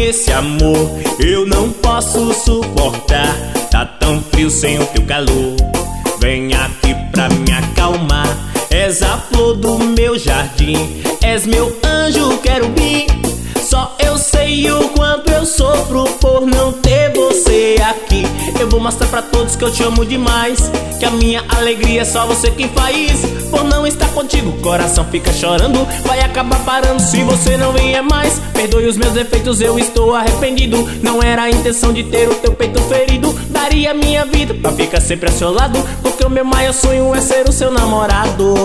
esse amor eu não posso suportar. Tá tão frio sem o teu calor. Vem aqui pra me acalmar. És a flor do meu jardim, és meu anjo querubim. Só eu sei o quanto eu sofro por não ter você aqui. Eu vou mostrar pra todos que eu te amo demais, que a minha alegria é só você quem faz. Por não estar contigo, o coração fica chorando. Vai acabar parando se você não vier mais. Perdoe os meus defeitos, eu estou arrependido. Não era a intenção de ter o teu peito ferido. Daria minha vida pra ficar sempre ao seu lado, porque o meu maior sonho é ser o seu namorado.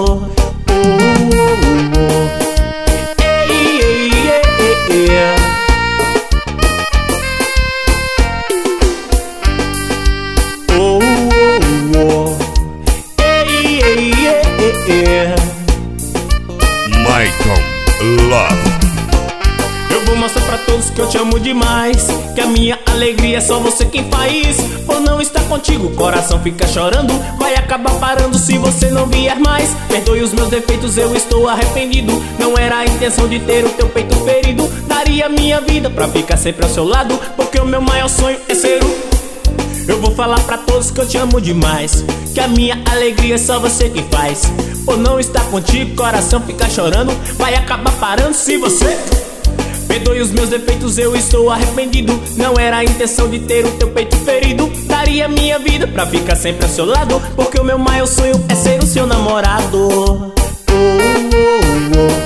Michael Love. Eu vou mostrar pra todos que eu te amo demais, que a minha alegria é só você quem faz. Por não estar contigo, o coração fica chorando. Vai acabar parando se você não vier mais. Perdoe os meus defeitos, eu estou arrependido. Não era a intenção de ter o teu peito ferido. Daria minha vida pra ficar sempre ao seu lado, porque o meu maior sonho é ser o... Eu vou falar pra todos que eu te amo demais, que a minha alegria é só você quem faz. Por não estar contigo, o coração fica chorando. Vai acabar parando se você... Perdoe os meus defeitos, eu estou arrependido. Não era a intenção de ter o teu peito ferido. Daria minha vida pra ficar sempre ao seu lado, porque o meu maior sonho é ser o seu namorado.